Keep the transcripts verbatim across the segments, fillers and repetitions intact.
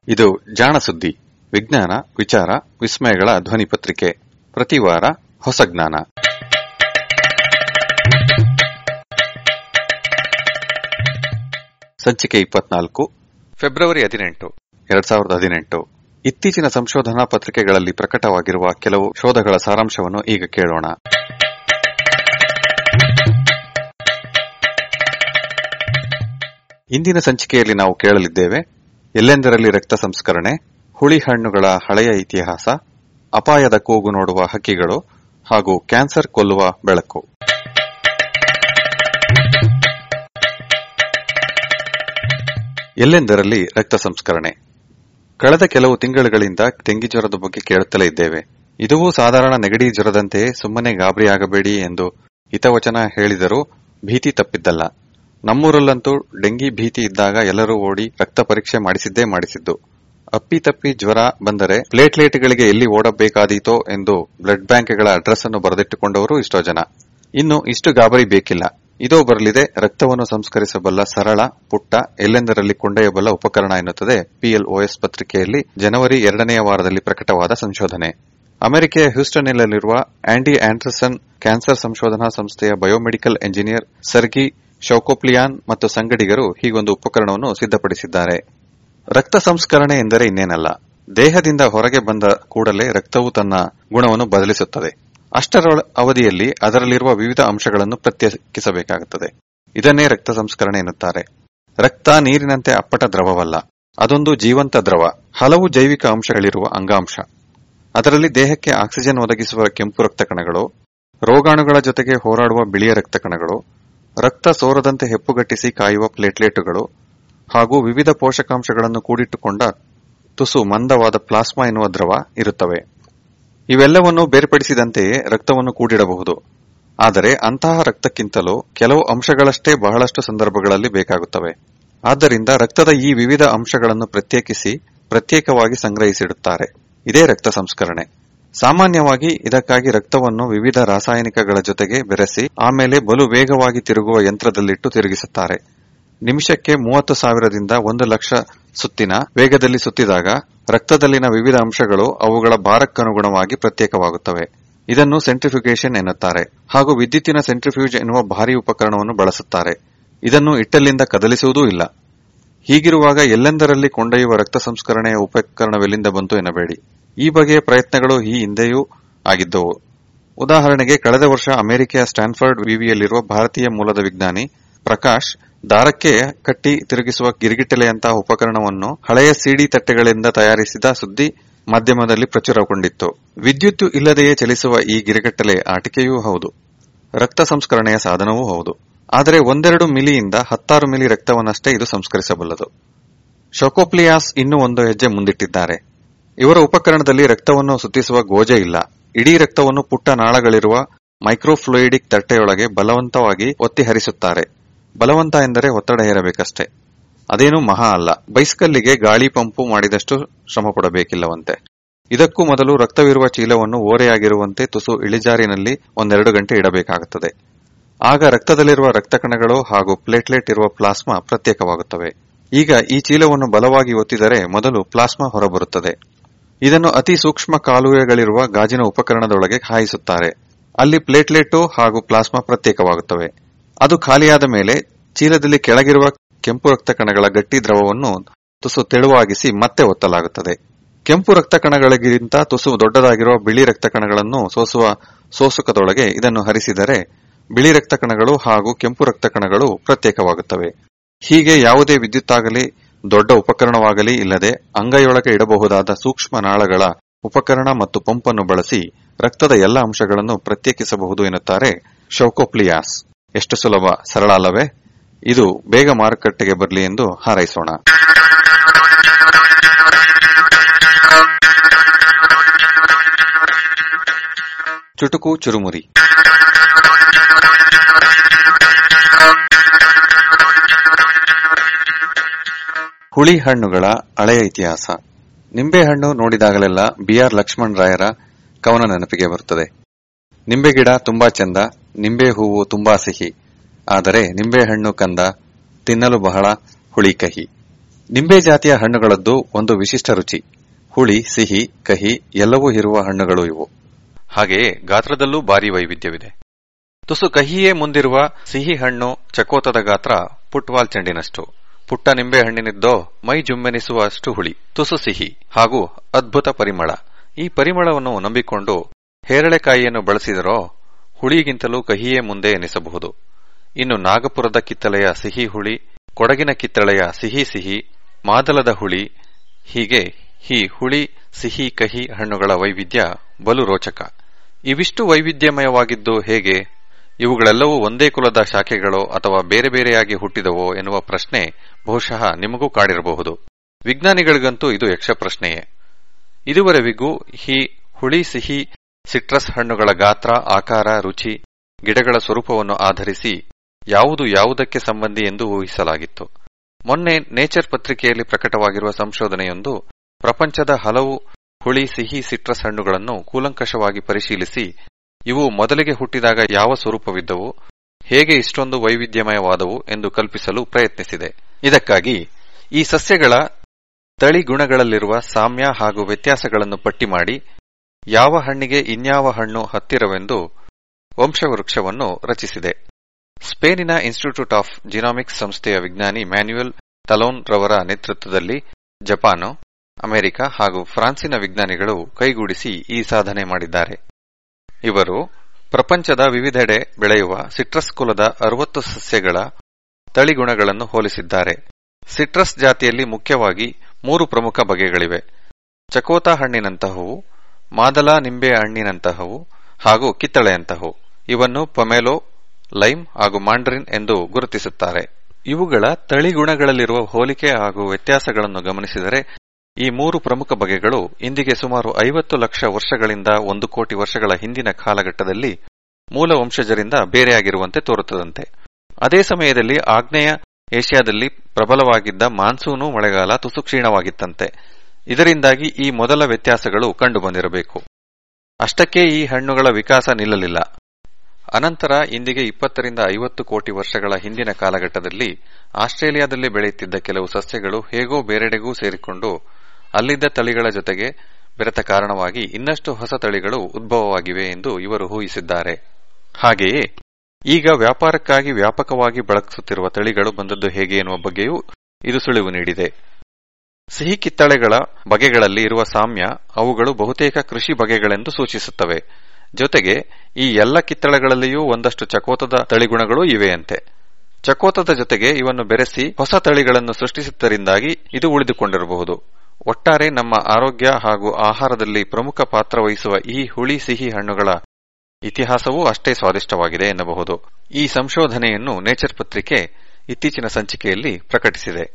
ಇದು ಜಾಣ ಸುದ್ದಿ, ವಿಜ್ಞಾನ, ವಿಚಾರ, ವಿಸ್ಮಯಗಳ ಧ್ವನಿ ಪತ್ರಿಕೆ. ಪ್ರತಿ ವಾರ ಹೊಸ ಜ್ಞಾನ. ಸಂಚಿಕೆ ಇಪ್ಪತ್ನಾಲ್ಕು, ಫೆಬ್ರವರಿ ಹದಿನೆಂಟು, ಎರಡ್ ಸಾವಿರದ ಹದಿನೆಂಟು. ಇತ್ತೀಚಿನ ಸಂಶೋಧನಾ ಪತ್ರಿಕೆಗಳಲ್ಲಿ ಪ್ರಕಟವಾಗಿರುವ ಕೆಲವು ಶೋಧಗಳ ಸಾರಾಂಶವನ್ನು ಈಗ ಕೇಳೋಣ. ಇಂದಿನ ಸಂಚಿಕೆಯಲ್ಲಿ ನಾವು ಕೇಳಲಿದ್ದೇವೆ: ಎಲ್ಲೆಂದರಲ್ಲಿ ರಕ್ತ ಸಂಸ್ಕರಣೆ, ಹುಳಿ ಹಣ್ಣುಗಳ ಹಳೆಯ ಇತಿಹಾಸ, ಅಪಾಯದ ಕೂಗು ನೋಡುವ ಹಕ್ಕಿಗಳು ಹಾಗೂ ಕ್ಯಾನ್ಸರ್ ಕೊಲ್ಲುವ ಬೆಳಕು. ಎಲ್ಲೆಂದರಲ್ಲಿ ರಕ್ತ ಸಂಸ್ಕರಣೆ. ಕಳೆದ ಕೆಲವು ತಿಂಗಳುಗಳಿಂದ ಡೆಂಗಿ ಜ್ವರದ ಬಗ್ಗೆ ಕೇಳುತ್ತಲೇ ಇದ್ದೇವೆ. ಇದುವೂ ಸಾಧಾರಣ ನೆಗಡಿ ಜ್ವರದಂತೆಯೇ ಸುಮ್ಮನೆ ಗಾಬರಿಯಾಗಬೇಡಿ ಎಂದು ಹಿತವಚನ ಹೇಳಿದರೂ ಭೀತಿ ತಪ್ಪಿದ್ದಲ್ಲ. ನಮ್ಮೂರಲ್ಲಂತೂ ಡೆಂಗಿ ಭೀತಿ ಇದ್ದಾಗ ಎಲ್ಲರೂ ಓಡಿ ರಕ್ತ ಪರೀಕ್ಷೆ ಮಾಡಿಸಿದ್ದೇ ಮಾಡಿಸಿದ್ದು. ಅಪ್ಪಿತಪ್ಪಿ ಜ್ವರ ಬಂದರೆ ಪ್ಲೇಟ್ಲೇಟ್ಗಳಿಗೆ ಎಲ್ಲಿ ಓಡಬೇಕಾದೀತೋ ಎಂದು ಬ್ಲಡ್ ಬ್ಯಾಂಕ್ಗಳ ಅಡ್ರೆಸ್ ಅನ್ನು ಬರೆದಿಟ್ಟುಕೊಂಡವರು ಇಷ್ಟೋ ಜನ. ಇನ್ನು ಇಷ್ಟು ಗಾಬರಿ ಬೇಕಿಲ್ಲ. ಇದೋ ಬರಲಿದೆ ರಕ್ತವನ್ನು ಸಂಸ್ಕರಿಸಬಲ್ಲ ಸರಳ, ಪುಟ್ಟ, ಎಲ್ಲೆಂದರಲ್ಲಿ ಕೊಂಡೊಯ್ಯಬಲ್ಲ ಉಪಕರಣ ಎನ್ನುತ್ತದೆ ಪಿಎಲ್ಒಎಸ್ ಪತ್ರಿಕೆಯಲ್ಲಿ ಜನವರಿ ಎರಡನೆಯ ವಾರದಲ್ಲಿ ಪ್ರಕಟವಾದ ಸಂಶೋಧನೆ. ಅಮೆರಿಕೆಯ ಹ್ಯೂಸ್ಟನ್ನಲ್ಲಿರುವ ಆಂಡಿ ಆಂಡರ್ಸನ್ ಕ್ಯಾನ್ಸರ್ ಸಂಶೋಧನಾ ಸಂಸ್ಥೆಯ ಬಯೋಮೆಡಿಕಲ್ ಎಂಜಿನಿಯರ್ ಸರ್ಗಿ ಶೌಕೋಪ್ಲಿಯಾನ್ ಮತ್ತು ಸಂಗಡಿಗರು ಹೀಗೊಂದು ಉಪಕರಣವನ್ನು ಸಿದ್ಧಪಡಿಸಿದ್ದಾರೆ. ರಕ್ತ ಸಂಸ್ಕರಣೆ ಎಂದರೆ ಇನ್ನೇನಲ್ಲ, ದೇಹದಿಂದ ಹೊರಗೆ ಬಂದ ಕೂಡಲೇ ರಕ್ತವು ತನ್ನ ಗುಣವನ್ನು ಬದಲಿಸುತ್ತದೆ. ಅಷ್ಟರ ಅವಧಿಯಲ್ಲಿ ಅದರಲ್ಲಿರುವ ವಿವಿಧ ಅಂಶಗಳನ್ನು ಪ್ರತ್ಯೇಕಿಸಬೇಕಾಗುತ್ತದೆ. ಇದನ್ನೇ ರಕ್ತ ಸಂಸ್ಕರಣೆ ಎನ್ನುತ್ತಾರೆ. ರಕ್ತ ನೀರಿನಂತೆ ಅಪ್ಪಟ ದ್ರವವಲ್ಲ, ಅದೊಂದು ಜೀವಂತ ದ್ರವ, ಹಲವು ಜೈವಿಕ ಅಂಶಗಳಿರುವ ಅಂಗಾಂಶ. ಅದರಲ್ಲಿ ದೇಹಕ್ಕೆ ಆಕ್ಸಿಜನ್ ಒದಗಿಸುವ ಕೆಂಪು ರಕ್ತ ಕಣಗಳು, ರೋಗಾಣುಗಳ ಜೊತೆಗೆ ಹೋರಾಡುವ ಬಿಳಿಯ ರಕ್ತ ಕಣಗಳು, ರಕ್ತ ಸೋರದಂತೆ ಹೆಪ್ಪುಗಟ್ಟಿಸಿ ಕಾಯುವ ಪ್ಲೇಟ್ಲೇಟುಗಳು ಹಾಗೂ ವಿವಿಧ ಪೋಷಕಾಂಶಗಳನ್ನು ಕೂಡಿಟ್ಟುಕೊಂಡ ತುಸು ಮಂದವಾದ ಪ್ಲಾಸ್ಮಾ ಎನ್ನುವ ದ್ರವ ಇರುತ್ತವೆ. ಇವೆಲ್ಲವನ್ನು ಬೇರ್ಪಡಿಸಿದಂತೆಯೇ ರಕ್ತವನ್ನು ಕೂಡಿಡಬಹುದು. ಆದರೆ ಅಂತಹ ರಕ್ತಕ್ಕಿಂತಲೂ ಕೆಲವು ಅಂಶಗಳಷ್ಟೇ ಬಹಳಷ್ಟು ಸಂದರ್ಭಗಳಲ್ಲಿ ಬೇಕಾಗುತ್ತವೆ. ಆದ್ದರಿಂದ ರಕ್ತದ ಈ ವಿವಿಧ ಅಂಶಗಳನ್ನು ಪ್ರತ್ಯೇಕಿಸಿ ಪ್ರತ್ಯೇಕವಾಗಿ ಸಂಗ್ರಹಿಸಿಡುತ್ತಾರೆ. ಇದೇ ರಕ್ತ ಸಂಸ್ಕರಣೆ. ಸಾಮಾನ್ಯವಾಗಿ ಇದಕ್ಕಾಗಿ ರಕ್ತವನ್ನು ವಿವಿಧ ರಾಸಾಯನಿಕಗಳ ಜೊತೆಗೆ ಬೆರೆಸಿ ಆಮೇಲೆ ಬಲು ವೇಗವಾಗಿ ತಿರುಗುವ ಯಂತ್ರದಲ್ಲಿಟ್ಟು ತಿರುಗಿಸುತ್ತಾರೆ. ನಿಮಿಷಕ್ಕೆ ಮೂವತ್ತು ಸಾವಿರದಿಂದ ಒಂದು ಲಕ್ಷ ಸುತ್ತಿನ ವೇಗದಲ್ಲಿ ಸುತ್ತಿದಾಗ ರಕ್ತದಲ್ಲಿನ ವಿವಿಧ ಅಂಶಗಳು ಅವುಗಳ ಭಾರಕ್ಕನುಗುಣವಾಗಿ ಪ್ರತ್ಯೇಕವಾಗುತ್ತವೆ. ಇದನ್ನು ಸೆಂಟ್ರಿಫ್ಯೂಗೇಷನ್ ಎನ್ನುತ್ತಾರೆ. ಹಾಗೂ ವಿದ್ಯುತ್ತಿನ ಸೆಂಟ್ರಿಫ್ಯೂಜ್ ಎನ್ನುವ ಭಾರೀ ಉಪಕರಣವನ್ನು ಬಳಸುತ್ತಾರೆ. ಇದನ್ನು ಇಟ್ಟಲ್ಲಿಂದ ಕದಲಿಸುವುದೂ ಇಲ್ಲ. ಹೀಗಿರುವಾಗ ಎಲ್ಲೆಂದರಲ್ಲಿ ಕೊಂಡೊಯ್ಯುವ ರಕ್ತ ಸಂಸ್ಕರಣೆಯ ಉಪಕರಣವೆಲ್ಲಿಂದ ಬಂತು ಎನ್ನಬೇಡಿ. ಈ ಬಗೆಯ ಪ್ರಯತ್ನಗಳು ಈ ಹಿಂದೆಯೂ ಆಗಿದ್ದವು. ಉದಾಹರಣೆಗೆ ಕಳೆದ ವರ್ಷ ಅಮೆರಿಕೆಯ ಸ್ಟ್ಯಾನ್ಫರ್ಡ್ ವಿವಿಯಲ್ಲಿರುವ ಭಾರತೀಯ ಮೂಲದ ವಿಜ್ಞಾನಿ ಪ್ರಕಾಶ್ ದಾರಕ್ಕೆ ಕಟ್ಟಿ ತಿರುಗಿಸುವ ಗಿರಿಗಿಟ್ಟಲೆಯಂತಹ ಉಪಕರಣವನ್ನು ಹಳೆಯ ಸಿಡಿ ತಟ್ಟೆಗಳಿಂದ ತಯಾರಿಸಿದ ಸುದ್ದಿ ಮಾಧ್ಯಮದಲ್ಲಿ ಪ್ರಚುರಗೊಂಡಿತ್ತು. ವಿದ್ಯುತ್ ಇಲ್ಲದೆಯೇ ಚಲಿಸುವ ಈ ಗಿರಿಗಟ್ಟಲೆ ಆಟಿಕೆಯೂ ಹೌದು, ರಕ್ತ ಸಂಸ್ಕರಣೆಯ ಸಾಧನವೂ ಹೌದು. ಆದರೆ ಒಂದೆರಡು ಮಿಲಿಯಿಂದ ಹತ್ತಾರು ಮಿಲಿ ರಕ್ತವನ್ನಷ್ಟೇ ಇದು ಸಂಸ್ಕರಿಸಬಲ್ಲದು. ಶೌಕೋಪ್ಲಿಯಾಸ್ ಇನ್ನೂ ಒಂದು ಹೆಜ್ಜೆ ಮುಂದಿಟ್ಟಿದ್ದಾರೆ. ಇವರ ಉಪಕರಣದಲ್ಲಿ ರಕ್ತವನ್ನು ಸುತ್ತಿಸುವ ಗೋಜೆ ಇಲ್ಲ. ಇಡೀ ರಕ್ತವನ್ನು ಪುಟ್ಟ ನಾಳಗಳಿರುವ ಮೈಕ್ರೋಫ್ಲೂಯಿಡಿಕ್ ತಟ್ಟೆಯೊಳಗೆ ಬಲವಂತವಾಗಿ ಒತ್ತಿ ಹರಿಸುತ್ತಾರೆ. ಬಲವಂತ ಎಂದರೆ ಒತ್ತಡ ಹೇರಬೇಕಷ್ಟೇ. ಅದೇನೂ ಮಹಾ ಅಲ್ಲ. ಬೈಸ್ಕಲ್ಲಿಗೆ ಗಾಳಿ ಪಂಪು ಮಾಡಿದಷ್ಟು ಶ್ರಮ ಪಡಬೇಕಿಲ್ಲವಂತೆ. ಇದಕ್ಕೂ ಮೊದಲು ರಕ್ತವಿರುವ ಚೀಲವನ್ನು ಓರೆಯಾಗಿರುವಂತೆ ತುಸು ಇಳಿಜಾರಿನಲ್ಲಿ ಒಂದೆರಡು ಗಂಟೆ ಇಡಬೇಕಾಗುತ್ತದೆ. ಆಗ ರಕ್ತದಲ್ಲಿರುವ ರಕ್ತ ಕಣಗಳು ಹಾಗೂ ಪ್ಲೇಟ್ಲೆಟ್ ಇರುವ ಪ್ಲಾಸ್ಮಾ ಪ್ರತ್ಯೇಕವಾಗುತ್ತವೆ. ಈಗ ಈ ಚೀಲವನ್ನು ಬಲವಾಗಿ ಒತ್ತಿದರೆ ಮೊದಲು ಪ್ಲಾಸ್ಮಾ ಹೊರಬರುತ್ತದೆ. ಇದನ್ನು ಅತಿ ಸೂಕ್ಷ್ಮ ಕಾಲುವೆಗಳಿರುವ ಗಾಜಿನ ಉಪಕರಣದೊಳಗೆ ಹಾಯಿಸುತ್ತಾರೆ. ಅಲ್ಲಿ ಪ್ಲೇಟ್ಲೆಟ್ ಹಾಗೂ ಪ್ಲಾಸ್ಮಾ ಪ್ರತ್ಯೇಕವಾಗುತ್ತವೆ. ಅದು ಖಾಲಿಯಾದ ಮೇಲೆ ಚೀಲದಲ್ಲಿ ಕೆಳಗಿರುವ ಕೆಂಪು ರಕ್ತ ಕಣಗಳ ಗಟ್ಟಿ ದ್ರವವನ್ನು ತುಸು ತೆಳುವಾಗಿಸಿ ಮತ್ತೆ ಒತ್ತಲಾಗುತ್ತದೆ. ಕೆಂಪು ರಕ್ತ ಕಣಗಳಿಗಿಂತ ತುಸು ದೊಡ್ಡದಾಗಿರುವ ಬಿಳಿ ರಕ್ತ ಕಣಗಳನ್ನು ಸೋಸುವ ಸೋಸುಕದೊಳಗೆ ಇದನ್ನು ಹರಿಸಿದರೆ ಬಿಳಿ ರಕ್ತ ಕಣಗಳು ಹಾಗೂ ಕೆಂಪು ರಕ್ತ ಕಣಗಳು ಪ್ರತ್ಯೇಕವಾಗುತ್ತವೆ. ಹೀಗೆ ಯಾವುದೇ ವಿದ್ಯುತ್ತಾಗಲಿ ದೊಡ್ಡ ಉಪಕರಣವಾಗಲಿ ಇಲ್ಲದೆ ಅಂಗೈಯೊಳಗೆ ಇಡಬಹುದಾದ ಸೂಕ್ಷ್ಮ ನಾಳಗಳ ಉಪಕರಣ ಮತ್ತು ಪಂಪನ್ನು ಬಳಸಿ ರಕ್ತದ ಎಲ್ಲ ಅಂಶಗಳನ್ನು ಪ್ರತ್ಯೇಕಿಸಬಹುದು ಎನ್ನುತ್ತಾರೆ ಶೌಕೋಪ್ಲಿಯಾಸ್. ಎಷ್ಟು ಸುಲಭ, ಸರಳ ಅಲ್ಲವೇ? ಇದು ಬೇಗ ಮಾರುಕಟ್ಟೆಗೆ ಬರಲಿ ಎಂದು ಹಾರೈಸೋಣ. ಚುಟುಕು ಚುರುಮುರಿ. ಹುಳಿ ಹಣ್ಣುಗಳ ಹಳೆಯ ಇತಿಹಾಸ. ನಿಂಬೆಹಣ್ಣು ನೋಡಿದಾಗಲೆಲ್ಲ ಬಿ ಆರ್ ಲಕ್ಷ್ಮಣ್ ರಾಯರ ಕವನ ನೆನಪಿಗೆ ಬರುತ್ತದೆ. ನಿಂಬೆ ಗಿಡ ತುಂಬಾ ಚೆಂದ, ನಿಂಬೆ ಹೂವು ತುಂಬಾ ಸಿಹಿ, ಆದರೆ ನಿಂಬೆಹಣ್ಣು ಕಂದ, ತಿನ್ನಲು ಬಹಳ ಹುಳಿ ಕಹಿ. ನಿಂಬೆ ಜಾತಿಯ ಹಣ್ಣುಗಳದ್ದು ಒಂದು ವಿಶಿಷ್ಟ ರುಚಿ. ಹುಳಿ, ಸಿಹಿ, ಕಹಿ ಎಲ್ಲವೂ ಇರುವ ಹಣ್ಣುಗಳು ಇವು. ಹಾಗೆಯೇ ಗಾತ್ರದಲ್ಲೂ ಭಾರಿ ವೈವಿಧ್ಯವಿದೆ. ತುಸು ಕಹಿಯೇ ಮುಂದಿರುವ ಸಿಹಿ ಹಣ್ಣು ಚಕೋತದ ಗಾತ್ರ ಫುಟ್ಬಾಲ್ ಚೆಂಡಿನಷ್ಟು. ಪುಟ್ಟ ನಿಂಬೆ ಹಣ್ಣಿನಿದ್ದೋ ಮೈ ಜುಮ್ಮೆನಿಸುವಷ್ಟು ಹುಳಿ, ತುಸು ಸಿಹಿ ಹಾಗೂ ಅದ್ಭುತ ಪರಿಮಳ. ಈ ಪರಿಮಳವನ್ನು ನಂಬಿಕೊಂಡು ಹೇರಳೆಕಾಯಿಯನ್ನು ಬಳಸಿದರೋ ಹುಳಿಗಿಂತಲೂ ಕಹಿಯೇ ಮುಂದೆ ಎನಿಸಬಹುದು. ಇನ್ನು ನಾಗಪುರದ ಕಿತ್ತಳೆಯ ಸಿಹಿ ಹುಳಿ, ಕೊಡಗಿನ ಕಿತ್ತಳೆಯ ಸಿಹಿ ಸಿಹಿ, ಮಾದಲದ ಹುಳಿ, ಹೀಗೆ ಈ ಹುಳಿ ಸಿಹಿ ಕಹಿ ಹಣ್ಣುಗಳ ವೈವಿಧ್ಯ ಬಲು ರೋಚಕ. ಇವಿಷ್ಟು ವೈವಿಧ್ಯಮಯವಾಗಿದ್ದು ಹೇಗೆ? ಇವುಗಳೆಲ್ಲವೂ ಒಂದೇ ಕುಲದ ಶಾಖೆಗಳೋ ಅಥವಾ ಬೇರೆ ಬೇರೆಯಾಗಿ ಹುಟ್ಟಿದವೋ ಎನ್ನುವ ಪ್ರಶ್ನೆ ಬಹುಶಃ ನಿಮಗೂ ಕಾಡಿರಬಹುದು. ವಿಜ್ಞಾನಿಗಳಿಗಂತೂ ಇದು ಯಕ್ಷ ಪ್ರಶ್ನೆಯೇ. ಇದುವರೆವಿಗೂ ಈ ಹುಳಿ ಸಿಹಿ ಸಿಟ್ರಸ್ ಹಣ್ಣುಗಳ ಗಾತ್ರ, ಆಕಾರ, ರುಚಿ, ಗಿಡಗಳ ಸ್ವರೂಪವನ್ನು ಆಧರಿಸಿ ಯಾವುದು ಯಾವುದಕ್ಕೆ ಸಂಬಂಧಿ ಎಂದು ಊಹಿಸಲಾಗಿತ್ತು. ಮೊನ್ನೆ ನೇಚರ್ ಪತ್ರಿಕೆಯಲ್ಲಿ ಪ್ರಕಟವಾಗಿರುವ ಸಂಶೋಧನೆಯೊಂದು ಪ್ರಪಂಚದ ಹಲವು ಹುಳಿ ಸಿಹಿ ಸಿಟ್ರಸ್ ಹಣ್ಣುಗಳನ್ನು ಕೂಲಂಕಷವಾಗಿ ಪರಿಶೀಲಿಸಿ ಇವು ಮೊದಲಿಗೆ ಹುಟ್ಟಿದಾಗ ಯಾವ ಸ್ವರೂಪವಿದ್ದವು, ಹೇಗೆ ಇಷ್ಟೊಂದು ವೈವಿಧ್ಯಮಯವಾದವು ಎಂದು ಕಲ್ಪಿಸಲು ಪ್ರಯತ್ನಿಸಿದೆ. ಇದಕ್ಕಾಗಿ ಈ ಸಸ್ಯಗಳ ತಳಿ ಗುಣಗಳಲ್ಲಿರುವ ಸಾಮ್ಯ ಹಾಗೂ ವ್ಯತ್ಯಾಸಗಳನ್ನು ಪಟ್ಟಿ ಮಾಡಿ ಯಾವ ಹಣ್ಣಿಗೆ ಇನ್ಯಾವ ಹಣ್ಣು ಹತ್ತಿರವೆಂದು ವಂಶವೃಕ್ಷವನ್ನು ರಚಿಸಿದೆ. ಸ್ಪೇನಿನ ಇನ್ಸ್ಟಿಟ್ಯೂಟ್ ಆಫ್ ಜಿನಾಮಿಕ್ಸ್ ಸಂಸ್ಥೆಯ ವಿಜ್ಞಾನಿ ಮ್ಯಾನ್ಯುಯಲ್ ತಲೋನ್ ರವರ ನೇತೃತ್ವದಲ್ಲಿ ಜಪಾನ್, ಅಮೆರಿಕ ಹಾಗೂ ಫ್ರಾನ್ಸಿನ ವಿಜ್ಞಾನಿಗಳು ಕೈಗೂಡಿಸಿ ಈ ಸಾಧನೆ ಮಾಡಿದ್ದಾರೆ. ಇವರು ಪ್ರಪಂಚದ ವಿವಿಧೆಡೆ ಬೆಳೆಯುವ ಸಿಟ್ರಸ್ ಕುಲದ ಅರವತ್ತು ಸಸ್ಯಗಳ ತಳಿಗುಣಗಳನ್ನು ಹೋಲಿಸಿದ್ದಾರೆ. ಸಿಟ್ರಸ್ ಜಾತಿಯಲ್ಲಿ ಮುಖ್ಯವಾಗಿ ಮೂರು ಪ್ರಮುಖ ಬಗೆಗಳಿವೆ. ಚಕೋತ ಹಣ್ಣಿನಂತಹವು, ಮಾದಲ ನಿಂಬೆ ಹಣ್ಣಿನಂತಹವು ಹಾಗೂ ಕಿತ್ತಳೆಯಂತಹವು. ಇವನ್ನು ಪೊಮೆಲೊ, ಲೈಮ್ ಹಾಗೂ ಮಾಂಡರಿನ್ ಎಂದು ಗುರುತಿಸುತ್ತಾರೆ. ಇವುಗಳ ತಳಿಗುಣಗಳಲ್ಲಿರುವ ಹೋಲಿಕೆ ಹಾಗೂ ವ್ಯತ್ಯಾಸಗಳನ್ನು ಗಮನಿಸಿದರೆ ಈ ಮೂರು ಪ್ರಮುಖ ಬಗೆಗಳು ಇಂದಿಗೆ ಸುಮಾರು ಐವತ್ತು ಲಕ್ಷ ವರ್ಷಗಳಿಂದ ಒಂದು ಕೋಟಿ ವರ್ಷಗಳ ಹಿಂದಿನ ಕಾಲಘಟ್ಟದಲ್ಲಿ ಮೂಲ ವಂಶಜರಿಂದ ಬೇರೆಯಾಗಿರುವಂತೆ ತೋರುತ್ತದಂತೆ. ಅದೇ ಸಮಯದಲ್ಲಿ ಆಗ್ನೇಯ ಏಷ್ಯಾದಲ್ಲಿ ಪ್ರಬಲವಾಗಿದ್ದ ಮಾನ್ಸೂನು ಮಳೆಗಾಲ ತುಸು ಕ್ಷೀಣವಾಗಿತ್ತಂತೆ. ಇದರಿಂದಾಗಿ ಈ ಮೊದಲ ವ್ಯತ್ಯಾಸಗಳು ಕಂಡುಬಂದಿರಬೇಕು. ಅಷ್ಟಕ್ಕೆ ಈ ಹಣ್ಣುಗಳ ವಿಕಾಸ ನಿಲ್ಲಲಿಲ್ಲ. ಅನಂತರ ಇಂದಿಗೆ ಇಪ್ಪತ್ತರಿಂದ ಐವತ್ತು ಕೋಟಿ ವರ್ಷಗಳ ಹಿಂದಿನ ಕಾಲಘಟ್ಟದಲ್ಲಿ ಆಸ್ಟ್ರೇಲಿಯಾದಲ್ಲಿ ಬೆಳೆಯುತ್ತಿದ್ದ ಕೆಲವು ಸಸ್ಯಗಳು ಹೇಗೋ ಬೇರೆಡೆಗೂ ಸೇರಿಕೊಂಡು ಅಲ್ಲಿದ್ದ ತಳಿಗಳ ಜೊತೆಗೆ ಬೆರೆತ ಕಾರಣವಾಗಿ ಇನ್ನಷ್ಟು ಹೊಸ ತಳಿಗಳು ಉದ್ಭವವಾಗಿವೆ ಎಂದು ಇವರು ಊಹಿಸಿದ್ದಾರೆ. ಹಾಗೆಯೇ ಈಗ ವ್ಯಾಪಾರಕ್ಕಾಗಿ ವ್ಯಾಪಕವಾಗಿ ಬಳಸುತ್ತಿರುವ ತಳಿಗಳು ಬಂದದ್ದು ಹೇಗೆ ಎನ್ನುವ ಬಗ್ಗೆಯೂ ಇದು ಸುಳಿವು ನೀಡಿದೆ. ಸಿಹಿ ಕಿತ್ತಳೆಗಳ ಬಗೆಗಳಲ್ಲಿ ಇರುವ ಸಾಮ್ಯ ಅವುಗಳು ಬಹುತೇಕ ಕೃಷಿ ಬಗೆಗಳೆಂದು ಸೂಚಿಸುತ್ತವೆ. ಜೊತೆಗೆ ಈ ಎಲ್ಲ ಕಿತ್ತಳೆಗಳಲ್ಲಿಯೂ ಒಂದಷ್ಟು ಚಕೋತದ ತಳಿಗುಣಗಳೂ ಇವೆಯಂತೆ. ಚಕೋತದ ಜೊತೆಗೆ ಇವನ್ನು ಬೆರೆಸಿ ಹೊಸ ತಳಿಗಳನ್ನು ಸೃಷ್ಟಿಸಿದ್ದರಿಂದಾಗಿ ಇದು ಉಳಿದುಕೊಂಡಿರಬಹುದು. ಒಟ್ಟಾರೆ ನಮ್ಮ ಆರೋಗ್ಯ ಹಾಗೂ ಆಹಾರದಲ್ಲಿ ಪ್ರಮುಖ ಪಾತ್ರ ವಹಿಸುವ ಈ ಹುಳಿ ಸಿಹಿ ಹಣ್ಣುಗಳ ಇತಿಹಾಸವೂ ಅಷ್ಟೇ ಸ್ವಾದಿಷ್ಟವಾಗಿದೆ ಎನ್ನಬಹುದು. ಈ ಸಂಶೋಧನೆಯನ್ನು ನೇಚರ್ ಪತ್ರಿಕೆ ಇತ್ತೀಚಿನ ಸಂಚಿಕೆಯಲ್ಲಿ ಪ್ರಕಟಿಸಿದೆ.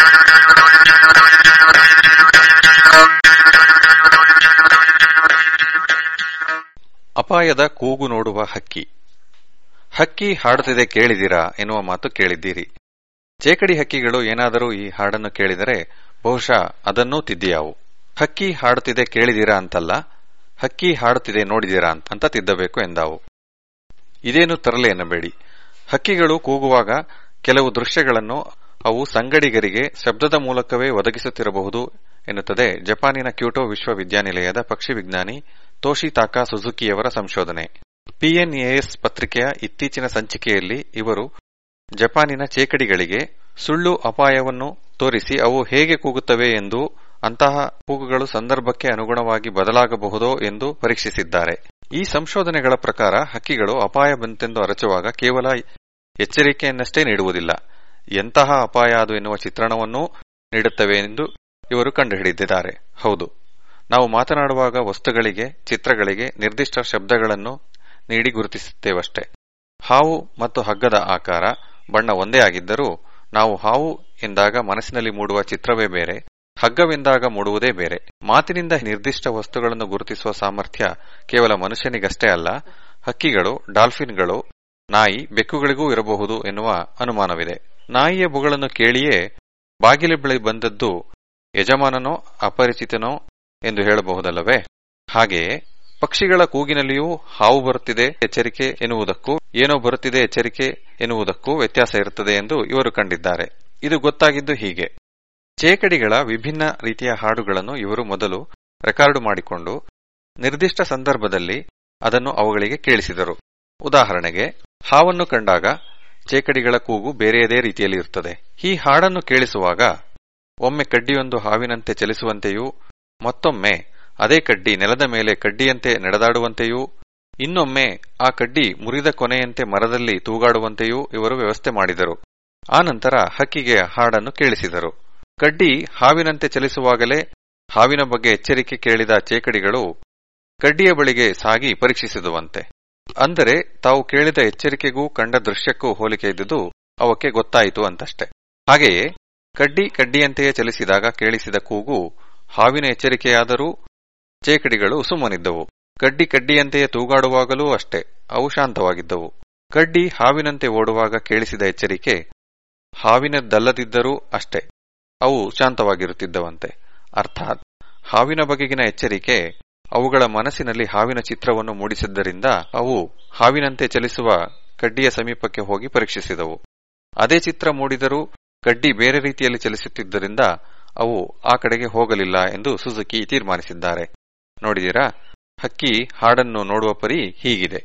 ಅಪಾಯದ ಕೂಗು ನೋಡುವ ಹಕ್ಕಿ. ಹಕ್ಕಿ ಹಾಡುತ್ತಿದೆ ಕೇಳಿದಿರಾ ಎನ್ನುವ ಮಾತು ಕೇಳಿದ್ದೀರಿ. ಚೇಕಡಿ ಹಕ್ಕಿಗಳು ಏನಾದರೂ ಈ ಹಾಡನ್ನು ಕೇಳಿದರೆ ಬಹುಶಃ ಅದನ್ನೂ ತಿದ್ದಿಯಾವು. ಹಕ್ಕಿ ಹಾಡುತ್ತಿದೆ ಕೇಳಿದಿರಾ ಅಂತಲ್ಲ, ಹಕ್ಕಿ ಹಾಡುತ್ತಿದೆ ನೋಡಿದಿರಾ ಅಂತ ತಿದ್ದಬೇಕು ಎಂದಾವು. ಇದೇನು ತರಲೆ ಎನ್ನಬೇಡಿ. ಹಕ್ಕಿಗಳು ಕೂಗುವಾಗ ಕೆಲವು ದೃಶ್ಯಗಳನ್ನು ಅವು ಸಂಗಡಿಗರಿಗೆ ಶಬ್ದದ ಮೂಲಕವೇ ಒದಗಿಸುತ್ತಿರಬಹುದು ಎನ್ನುತ್ತದೆ ಜಪಾನಿನ ಕ್ಯೋಟೋ ವಿಶ್ವವಿದ್ಯಾನಿಲಯದ ಪಕ್ಷಿ ವಿಜ್ಞಾನಿ ತೋಶಿತಾಕಾ ಸುಜುಕಿಯವರ ಸಂಶೋಧನೆ. ಪಿಎನ್ಎಎಸ್ ಪತ್ರಿಕೆಯ ಇತ್ತೀಚಿನ ಸಂಚಿಕೆಯಲ್ಲಿ ಇವರು ಜಪಾನಿನ ಚೇಕಡಿಗಳಿಗೆ ಸುಳ್ಳು ಅಪಾಯವನ್ನು ತೋರಿಸಿ ಅವು ಹೇಗೆ ಕೂಗುತ್ತವೆ ಎಂದು, ಅಂತಹ ಕೂಗುಗಳು ಸಂದರ್ಭಕ್ಕೆ ಅನುಗುಣವಾಗಿ ಬದಲಾಗಬಹುದೋ ಎಂದು ಪರೀಕ್ಷಿಸಿದ್ದಾರೆ. ಈ ಸಂಶೋಧನೆಗಳ ಪ್ರಕಾರ ಹಕ್ಕಿಗಳು ಅಪಾಯ ಬಂತೆಂದು ಅರಚುವಾಗ ಕೇವಲ ಎಚ್ಚರಿಕೆಯನ್ನಷ್ಟೇ ನೀಡುವುದಿಲ್ಲ, ಎಂತಹ ಅಪಾಯ ಅದು ಎನ್ನುವ ಚಿತ್ರಣವನ್ನೂ ನೀಡುತ್ತವೆ ಎಂದು ಇವರು ಕಂಡುಹಿಡಿದಿದ್ದಾರೆ. ಹೌದು, ನಾವು ಮಾತನಾಡುವಾಗ ವಸ್ತುಗಳಿಗೆ, ಚಿತ್ರಗಳಿಗೆ ನಿರ್ದಿಷ್ಟ ಶಬ್ದಗಳನ್ನು ನೀಡಿ ಗುರುತಿಸುತ್ತೇವಷ್ಟೇ. ಹಾವು ಮತ್ತು ಹಗ್ಗದ ಆಕಾರ, ಬಣ್ಣ ಒಂದೇ ಆಗಿದ್ದರೂ ನಾವು ಹಾವು ಎಂದಾಗ ಮನಸ್ಸಿನಲ್ಲಿ ಮೂಡುವ ಚಿತ್ರವೇ ಬೇರೆ, ಹಗ್ಗವೆಂದಾಗ ಮೂಡುವುದೇ ಬೇರೆ. ಮಾತಿನಿಂದ ನಿರ್ದಿಷ್ಟ ವಸ್ತುಗಳನ್ನು ಗುರುತಿಸುವ ಸಾಮರ್ಥ್ಯ ಕೇವಲ ಮನುಷ್ಯನಿಗಷ್ಟೇ ಅಲ್ಲ, ಹಕ್ಕಿಗಳು, ಡಾಲ್ಫಿನ್ಗಳು, ನಾಯಿ, ಬೆಕ್ಕುಗಳಿಗೂ ಇರಬಹುದು ಎನ್ನುವ ಅನುಮಾನವಿದೆ. ನಾಯಿಯ ಬೊಗಳನ್ನು ಕೇಳಿಯೇ ಬಾಗಿಲು ಬಳಿ ಬಂದದ್ದು ಯಜಮಾನನೋ ಅಪರಿಚಿತನೋ ಎಂದು ಹೇಳಬಹುದಲ್ಲವೇ? ಹಾಗೆಯೇ ಪಕ್ಷಿಗಳ ಕೂಗಿನಲ್ಲಿಯೂ ಹಾವು ಬರುತ್ತಿದೆ ಎಚ್ಚರಿಕೆ ಎನ್ನುವುದಕ್ಕೂ ಏನೋ ಬರುತ್ತಿದೆ ಎಚ್ಚರಿಕೆ ಎನ್ನುವುದಕ್ಕೂ ವ್ಯತ್ಯಾಸ ಇರುತ್ತದೆ ಎಂದು ಇವರು ಕಂಡಿದ್ದಾರೆ. ಇದು ಗೊತ್ತಾಗಿದ್ದು ಹೀಗೆ. ಚೇಕಡಿಗಳ ವಿಭಿನ್ನ ರೀತಿಯ ಹಾಡುಗಳನ್ನು ಇವರು ಮೊದಲು ರೆಕಾರ್ಡು ಮಾಡಿಕೊಂಡು ನಿರ್ದಿಷ್ಟ ಸಂದರ್ಭದಲ್ಲಿ ಅದನ್ನು ಅವುಗಳಿಗೆ ಕೇಳಿಸಿದರು. ಉದಾಹರಣೆಗೆ, ಹಾವನ್ನು ಕಂಡಾಗ ಚೇಕಡಿಗಳ ಕೂಗು ಬೇರೆಯದೇ ರೀತಿಯಲ್ಲಿ ಇರುತ್ತದೆ. ಈ ಹಾಡನ್ನು ಕೇಳಿಸುವಾಗ ಒಮ್ಮೆ ಕಡ್ಡಿಯೊಂದು ಹಾವಿನಂತೆ ಚಲಿಸುವಂತೆಯೂ, ಮತ್ತೊಮ್ಮೆ ಅದೇ ಕಡ್ಡಿ ನೆಲದ ಮೇಲೆ ಕಡ್ಡಿಯಂತೆ ನಡೆದಾಡುವಂತೆಯೂ, ಇನ್ನೊಮ್ಮೆ ಆ ಕಡ್ಡಿ ಮುರಿದ ಕೊನೆಯಂತೆ ಮರದಲ್ಲಿ ತೂಗಾಡುವಂತೆಯೂ ಇವರು ವ್ಯವಸ್ಥೆ ಮಾಡಿದರು. ಆನಂತರ ಹಕ್ಕಿಗೆ ಹಾಡನ್ನು ಕೇಳಿಸಿದರು. ಕಡ್ಡಿ ಹಾವಿನಂತೆ ಚಲಿಸುವಾಗಲೇ ಹಾವಿನ ಬಗ್ಗೆ ಎಚ್ಚರಿಕೆ ಕೇಳಿದ ಚೇಕಡಿಗಳು ಕಡ್ಡಿಯ ಬಳಿಗೆ ಸಾಗಿ ಪರೀಕ್ಷಿಸಿದುವಂತೆ. ಅಂದರೆ ತಾವು ಕೇಳಿದ ಎಚ್ಚರಿಕೆಗೂ ಕಂಡ ದೃಶ್ಯಕ್ಕೂ ಹೋಲಿಕೆ ಇದ್ದುದು ಅವಕ್ಕೆ ಗೊತ್ತಾಯಿತು ಅಂತಷ್ಟೆ. ಹಾಗೆಯೇ ಕಡ್ಡಿ ಕಡ್ಡಿಯಂತೆಯೇ ಚಲಿಸಿದಾಗ ಕೇಳಿಸಿದ ಕೂಗು ಹಾವಿನ ಎಚ್ಚರಿಕೆಯಾದರೂ ಚೇಕಡಿಗಳು ಸುಮ್ಮನಿದ್ದವು. ಕಡ್ಡಿ ಕಡ್ಡಿಯಂತೆಯೇ ತೂಗಾಡುವಾಗಲೂ ಅಷ್ಟೇ ಅವು ಶಾಂತವಾಗಿದ್ದವು. ಕಡ್ಡಿ ಹಾವಿನಂತೆ ಓಡುವಾಗ ಕೇಳಿಸಿದ ಎಚ್ಚರಿಕೆ ಹಾವಿನದ್ದಲ್ಲದಿದ್ದರೂ ಅಷ್ಟೇ ಅವು ಶಾಂತವಾಗಿರುತ್ತಿದ್ದವಂತೆ. ಅರ್ಥಾತ್ ಹಾವಿನ ಬಗೆಗಿನ ಎಚ್ಚರಿಕೆ ಅವುಗಳ ಮನಸ್ಸಿನಲ್ಲಿ ಹಾವಿನ ಚಿತ್ರವನ್ನು ಮೂಡಿಸಿದ್ದರಿಂದ ಅವು ಹಾವಿನಂತೆ ಚಲಿಸುವ ಕಡ್ಡಿಯ ಸಮೀಪಕ್ಕೆ ಹೋಗಿ ಪರೀಕ್ಷಿಸಿದವು. ಅದೇ ಚಿತ್ರ ಮೂಡಿದರೂ ಕಡ್ಡಿ ಬೇರೆ ರೀತಿಯಲ್ಲಿ ಚಲಿಸುತ್ತಿದ್ದರಿಂದ ಅವು ಆ ಕಡೆಗೆ ಹೋಗಲಿಲ್ಲ ಎಂದು ಸುಜುಕಿ ತೀರ್ಮಾನಿಸಿದ್ದಾರೆ. ನೋಡಿದಿರಾ, ಹಕ್ಕಿ ಹಾಡನ್ನು ನೋಡುವ ಪರಿ ಹೀಗಿದೆ.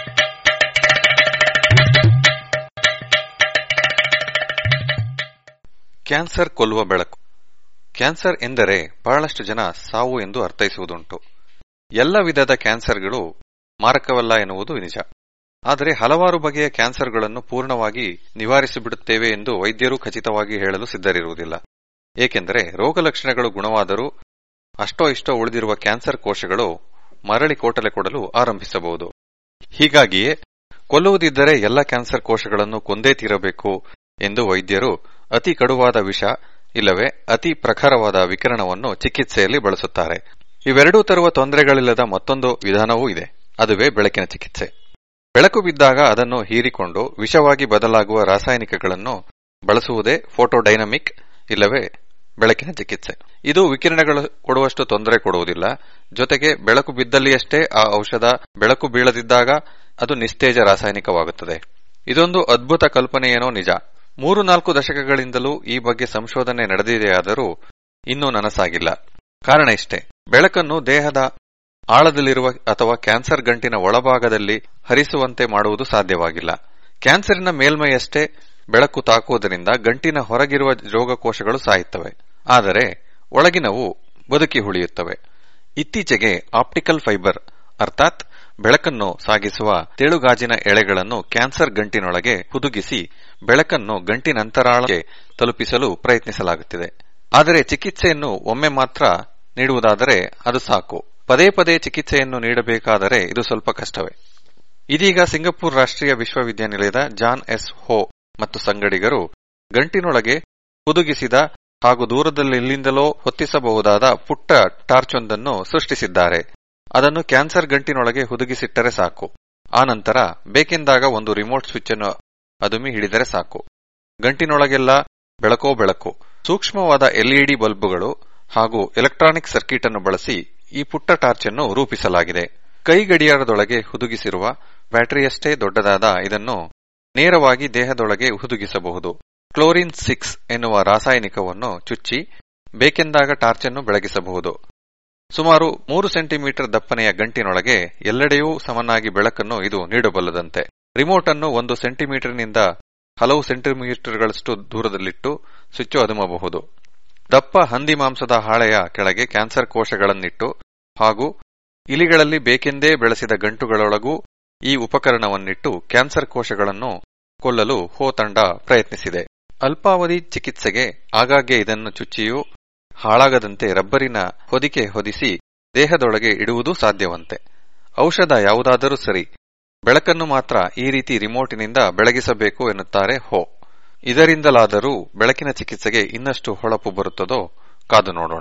ಕ್ಯಾನ್ಸರ್ ಕೊಲ್ಲುವ ಬೆಳಕು. ಕ್ಯಾನ್ಸರ್ ಎಂದರೆ ಬಹಳಷ್ಟು ಜನ ಸಾವು ಎಂದು ಅರ್ಥೈಸುವುದುಂಟು. ಎಲ್ಲ ವಿಧದ ಕ್ಯಾನ್ಸರ್ಗಳು ಮಾರಕವಲ್ಲ ಎನ್ನುವುದು ನಿಜ. ಆದರೆ ಹಲವಾರು ಬಗೆಯ ಕ್ಯಾನ್ಸರ್ಗಳನ್ನು ಪೂರ್ಣವಾಗಿ ನಿವಾರಿಸಿಬಿಡುತ್ತೇವೆ ಎಂದು ವೈದ್ಯರು ಖಚಿತವಾಗಿ ಹೇಳಲು ಸಿದ್ಧರಿರುವುದಿಲ್ಲ. ಏಕೆಂದರೆ ರೋಗ ಲಕ್ಷಣಗಳು ಗುಣವಾದರೂ ಅಷ್ಟೋ ಇಷ್ಟೋ ಉಳಿದಿರುವ ಕ್ಯಾನ್ಸರ್ ಕೋಶಗಳು ಮರಳಿ ಕೋಟಲೆ ಕೊಡಲು ಆರಂಭಿಸಬಹುದು. ಹೀಗಾಗಿಯೇ ಕೊಲ್ಲುವುದಿದ್ದರೆ ಎಲ್ಲ ಕ್ಯಾನ್ಸರ್ ಕೋಶಗಳನ್ನು ಕೊಂದೇ ತೀರಬೇಕು ಎಂದು ವೈದ್ಯರು ಅತಿ ಕಡುವಾದ ವಿಷ ಇಲ್ಲವೇ ಅತಿ ಪ್ರಖರವಾದ ವಿಕಿರಣವನ್ನು ಚಿಕಿತ್ಸೆಯಲ್ಲಿ ಬಳಸುತ್ತಾರೆ. ಇವೆರಡೂ ತರುವ ತೊಂದರೆಗಳಿಲ್ಲದ ಮತ್ತೊಂದು ವಿಧಾನವೂ ಇದೆ. ಅದುವೇ ಬೆಳಕಿನ ಚಿಕಿತ್ಸೆ. ಬೆಳಕು ಬಿದ್ದಾಗ ಅದನ್ನು ಹೀರಿಕೊಂಡು ವಿಷವಾಗಿ ಬದಲಾಗುವ ರಾಸಾಯನಿಕಗಳನ್ನು ಬಳಸುವುದೇ ಫೋಟೋಡೈನಮಿಕ್ ಇಲ್ಲವೇ ಬೆಳಕಿನ ಚಿಕಿತ್ಸೆ. ಇದು ವಿಕಿರಣಗಳು ಕೊಡುವಷ್ಟು ತೊಂದರೆ ಕೊಡುವುದಿಲ್ಲ. ಜೊತೆಗೆ ಬೆಳಕು ಬಿದ್ದಲ್ಲಿಯಷ್ಟೇ ಆ ಔಷಧ ಬೆಳಕು ಬೀಳದಿದ್ದಾಗ ಅದು ನಿಸ್ತೇಜ ರಾಸಾಯನಿಕವಾಗುತ್ತದೆ. ಇದೊಂದು ಅದ್ಭುತ ಕಲ್ಪನೆಯೇನೋ ನಿಜ. ಮೂರು ನಾಲ್ಕು ದಶಕಗಳಿಂದಲೂ ಈ ಬಗ್ಗೆ ಸಂಶೋಧನೆ ನಡೆದಿದೆಯಾದರೂ ಇನ್ನೂ ನನಸಾಗಿಲ್ಲ. ಕಾರಣ ಇಷ್ಟೇ, ಬೆಳಕನ್ನು ದೇಹದ ಆಳದಲ್ಲಿರುವ ಅಥವಾ ಕ್ಯಾನ್ಸರ್ ಗಂಟಿನ ಒಳಭಾಗದಲ್ಲಿ ಹರಿಸುವಂತೆ ಮಾಡುವುದು ಸಾಧ್ಯವಾಗಿಲ್ಲ. ಕ್ಯಾನ್ಸರಿನ ಮೇಲ್ಮೈಯಷ್ಟೇ ಬೆಳಕು ತಾಕುವುದರಿಂದ ಗಂಟಿನ ಹೊರಗಿರುವ ರೋಗಕೋಶಗಳು ಸಾಯುತ್ತವೆ. ಆದರೆ ಒಳಗಿನವು ಬದುಕಿ ಉಳಿಯುತ್ತವೆ. ಇತ್ತೀಚೆಗೆ ಆಪ್ಟಿಕಲ್ ಫೈಬರ್ ಅರ್ಥಾತ್ ಬೆಳಕನ್ನು ಸಾಗಿಸುವ ತೆಳುಗಾಜಿನ ಎಳೆಗಳನ್ನು ಕ್ಯಾನ್ಸರ್ ಗಂಟಿನೊಳಗೆ ಹುದುಗಿಸಿ ಬೆಳಕನ್ನು ಗಂಟಿನಂತರಾಳಕ್ಕೆ ತಲುಪಿಸಲು ಪ್ರಯತ್ನಿಸಲಾಗುತ್ತಿದೆ. ಆದರೆ ಚಿಕಿತ್ಸೆಯನ್ನು ಒಮ್ಮೆ ಮಾತ್ರ ನೀಡುವುದಾದರೆ ಅದು ಸಾಕು. ಪದೇ ಪದೇ ಚಿಕಿತ್ಸೆಯನ್ನು ನೀಡಬೇಕಾದರೆ ಇದು ಸ್ವಲ್ಪ ಕಷ್ಟವೇ. ಇದೀಗ ಸಿಂಗಪೂರ್ ರಾಷ್ಟ್ರೀಯ ವಿಶ್ವವಿದ್ಯಾನಿಲಯದ ಜಾನ್ ಎಸ್ ಹೋ ಮತ್ತು ಸಂಗಡಿಗರು ಗಂಟಿನೊಳಗೆ ಹುದುಗಿಸಿದ ಹಾಗೂ ದೂರದಲ್ಲಿಂದಲೋ ಹೊತ್ತಿಸಬಹುದಾದ ಪುಟ್ಟ ಟಾರ್ಚೊಂದನ್ನು ಸೃಷ್ಟಿಸಿದ್ದಾರೆ. ಅದನ್ನು ಕ್ಯಾನ್ಸರ್ ಗಂಟಿನೊಳಗೆ ಹುದುಗಿಸಿಟ್ಟರೆ ಸಾಕು. ಆನಂತರ ಬೇಕೆಂದಾಗ ಒಂದು ರಿಮೋಟ್ ಸ್ವಿಚ್ ಅನ್ನು ಅದುಮಿ ಹಿಡಿದರೆ ಸಾಕು. ಗಂಟಿನೊಳಗೆಲ್ಲ ಬೆಳಕೋ ಬೆಳಕು. ಸೂಕ್ಷ್ಮವಾದ ಎಲ್ಇಡಿ ಬಲ್ಬುಗಳು ಹಾಗೂ ಎಲೆಕ್ಟ್ರಾನಿಕ್ ಸರ್ಕಿಟ್ ಅನ್ನು ಬಳಸಿ ಈ ಪುಟ್ಟ ಟಾರ್ಚ್ ಅನ್ನು ರೂಪಿಸಲಾಗಿದೆ. ಕೈ ಗಡಿಯಾರದೊಳಗೆ ಹುದುಗಿಸಿರುವ ಬ್ಯಾಟರಿಯಷ್ಟೇ ದೊಡ್ಡದಾದ ಇದನ್ನು ನೇರವಾಗಿ ದೇಹದೊಳಗೆ ಹುದುಗಿಸಬಹುದು. ಕ್ಲೋರಿನ್ ಸಿಕ್ಸ್ ಎನ್ನುವ ರಾಸಾಯನಿಕವನ್ನು ಚುಚ್ಚಿ ಬೇಕೆಂದಾಗ ಟಾರ್ಚ್ ಅನ್ನು ಬೆಳಗಿಸಬಹುದು. ಸುಮಾರು ಮೂರು ಸೆಂಟಿಮೀಟರ್ ದಪ್ಪನೆಯ ಗಂಟಿನೊಳಗೆ ಎಲ್ಲೆಡೆಯೂ ಸಮನಾಗಿ ಬೆಳಕನ್ನು ಇದು ನೀಡಬಲ್ಲದಂತೆ. ರಿಮೋಟ್ ಅನ್ನು ಒಂದು ಸೆಂಟಿಮೀಟರ್ನಿಂದ ಹಲವು ಸೆಂಟಿಮೀಟರ್ಗಳಷ್ಟು ದೂರದಲ್ಲಿಟ್ಟು ಸ್ವಿಚ್ ಅದುಮಬಹುದು. ದಪ್ಪ ಹಂದಿ ಮಾಂಸದ ಹಾಳೆಯ ಕೆಳಗೆ ಕ್ಯಾನ್ಸರ್ ಕೋಶಗಳನ್ನಿಟ್ಟು ಹಾಗೂ ಇಲಿಗಳಲ್ಲಿ ಬೇಕೆಂದೇ ಬೆಳೆಸಿದ ಗಂಟುಗಳೊಳಗೂ ಈ ಉಪಕರಣವನ್ನಿಟ್ಟು ಕ್ಯಾನ್ಸರ್ ಕೋಶಗಳನ್ನು ಕೊಲ್ಲಲು ಹೋ ತಂಡ ಪ್ರಯತ್ನಿಸಿದೆ. ಅಲ್ಪಾವಧಿ ಚಿಕಿತ್ಸೆಗೆ ಆಗಾಗ್ಗೆ ಇದನ್ನು ಚುಚ್ಚಿಯೂ ಹಾಳಾಗದಂತೆ ರಬ್ಬರಿನ ಹೊದಿಕೆ ಹೊದಿಸಿ ದೇಹದೊಳಗೆ ಇಡುವುದೂ ಸಾಧ್ಯವಂತೆ. ಔಷಧ ಯಾವುದಾದರೂ ಸರಿ, ಬೆಳಕನ್ನು ಮಾತ್ರ ಈ ರೀತಿ ರಿಮೋಟಿನಿಂದ ಬೆಳಗಿಸಬೇಕು ಎನ್ನುತ್ತಾರೆ ಹೋ. ಇದರಿಂದಲಾದರೂ ಬೆಳಕಿನ ಚಿಕಿತ್ಸೆಗೆ ಇನ್ನಷ್ಟು ಹೊಳಪು ಬರುತ್ತದೋ ಕಾದು ನೋಡೋಣ.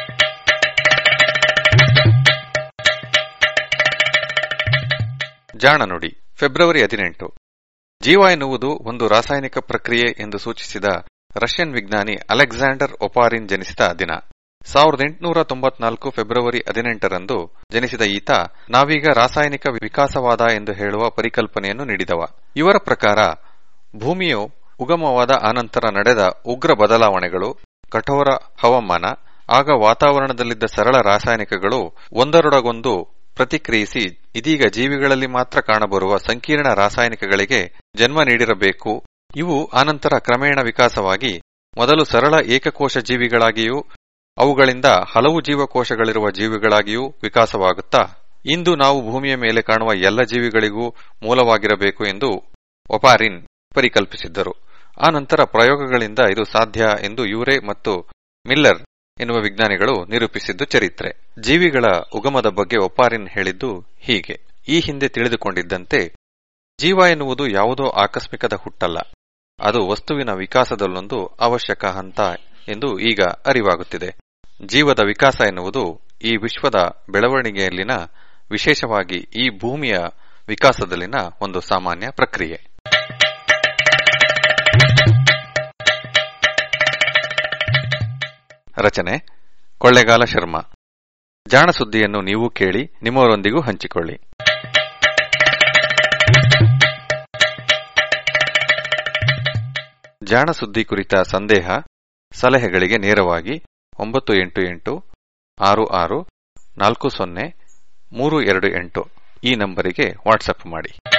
ಜಾಣ ನುಡಿ. ಫೆಬ್ರವರಿ ಹದಿನೆಂಟು. ಜೀವ ಎನ್ನುವುದು ಒಂದು ರಾಸಾಯನಿಕ ಪ್ರಕ್ರಿಯೆ ಎಂದು ಸೂಚಿಸಿದ ರಷ್ಯನ್ ವಿಜ್ಞಾನಿ ಅಲೆಕ್ಸಾಂಡರ್ ಒಪಾರಿನ್ ಜನಿಸಿದ ದಿನ. ಸಾವಿರದ ಎಂಟುನೂರ ತೊಂಬತ್ನಾಲ್ಕು ಫೆಬ್ರವರಿ ಹದಿನೆಂಟರಂದು ಜನಿಸಿದ ಈತ ನಾವೀಗ ರಾಸಾಯನಿಕ ವಿಕಾಸವಾದ ಎಂದು ಹೇಳುವ ಪರಿಕಲ್ಪನೆಯನ್ನು ನೀಡಿದವ. ಇವರ ಪ್ರಕಾರ ಭೂಮಿಯು ಉಗಮವಾದ ಆನಂತರ ನಡೆದ ಉಗ್ರ ಬದಲಾವಣೆಗಳು, ಕಠೋರ ಹವಾಮಾನ, ಆಗ ವಾತಾವರಣದಲ್ಲಿದ್ದ ಸರಳ ರಾಸಾಯನಿಕಗಳು ಒಂದರೊಡಗೊಂದು ಪ್ರತಿಕ್ರಿಯಿಸಿ ಇದೀಗ ಜೀವಿಗಳಲ್ಲಿ ಮಾತ್ರ ಕಾಣಬರುವ ಸಂಕೀರ್ಣ ರಾಸಾಯನಿಕಗಳಿಗೆ ಜನ್ಮ ನೀಡಿರಬೇಕು. ಇವು ಆನಂತರ ಕ್ರಮೇಣ ವಿಕಾಸವಾಗಿ ಮೊದಲು ಸರಳ ಏಕಕೋಶ ಜೀವಿಗಳಾಗಿಯೂ ಅವುಗಳಿಂದ ಹಲವು ಜೀವಕೋಶಗಳಿರುವ ಜೀವಿಗಳಾಗಿಯೂ ವಿಕಾಸವಾಗುತ್ತಾ ಇಂದು ನಾವು ಭೂಮಿಯ ಮೇಲೆ ಕಾಣುವ ಎಲ್ಲ ಜೀವಿಗಳಿಗೂ ಮೂಲವಾಗಿರಬೇಕು ಎಂದು ಒಪಾರಿನ್ ಪರಿಕಲ್ಪಿಸಿದ್ದರು. ಆ ನಂತರ ಪ್ರಯೋಗಗಳಿಂದ ಇದು ಸಾಧ್ಯ ಎಂದು ಯೂರೆ ಮತ್ತು ಮಿಲ್ಲರ್ ಎನ್ನುವ ವಿಜ್ಞಾನಿಗಳು ನಿರೂಪಿಸಿದ್ದು ಚರಿತ್ರೆ. ಜೀವಿಗಳ ಉಗಮದ ಬಗ್ಗೆ ಒಪಾರಿನ್ ಹೇಳಿದ್ದು ಹೀಗೆ: ಈ ಹಿಂದೆ ತಿಳಿದುಕೊಂಡಿದ್ದಂತೆ ಜೀವ ಎನ್ನುವುದು ಯಾವುದೋ ಆಕಸ್ಮಿಕದ ಹುಟ್ಟಲ್ಲ, ಅದು ವಸ್ತುವಿನ ವಿಕಾಸದಲ್ಲೊಂದು ಅವಶ್ಯಕ ಹಂತ ಎಂದು ಈಗ ಅರಿವಾಗುತ್ತಿದೆ. ಜೀವದ ವಿಕಾಸ ಎನ್ನುವುದು ಈ ವಿಶ್ವದ ಬೆಳವಣಿಗೆಯಲ್ಲಿನ, ವಿಶೇಷವಾಗಿ ಈ ಭೂಮಿಯ ವಿಕಾಸದಲ್ಲಿನ ಒಂದು ಸಾಮಾನ್ಯ ಪ್ರಕ್ರಿಯೆ. ರಚನೆ ಕೊಳ್ಳೇಗಾಲ ಶರ್ಮಾ. ಜಾಣ ಸುದ್ದಿಯನ್ನು ನೀವು ಕೇಳಿ ನಿಮ್ಮವರೊಂದಿಗೂ ಹಂಚಿಕೊಳ್ಳಿ. ಜಾಣ ಸುದ್ದಿ ಕುರಿತ ಸಂದೇಹ, ಸಲಹೆಗಳಿಗೆ ನೇರವಾಗಿ ಒಂಬತ್ತು ಎಂಟು ಎಂಟು ಆರು ಆರು ನಾಲ್ಕು ಸೊನ್ನೆ ಮೂರು ಎರಡು ಎಂಟು ಈ ನಂಬರಿಗೆ ವಾಟ್ಸಪ್ ಮಾಡಿ.